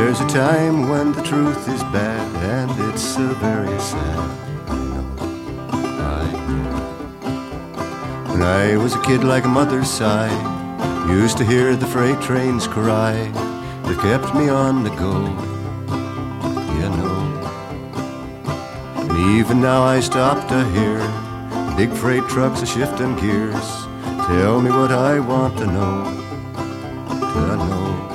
There's a time when the truth is bad, and it's very sad. I know. When I was a kid, like a mother's sigh, used to hear the freight trains cry. They kept me on the go, you know. And even now I stop to hear big freight trucks a-shifting gears. Tell me what I want to know, to know.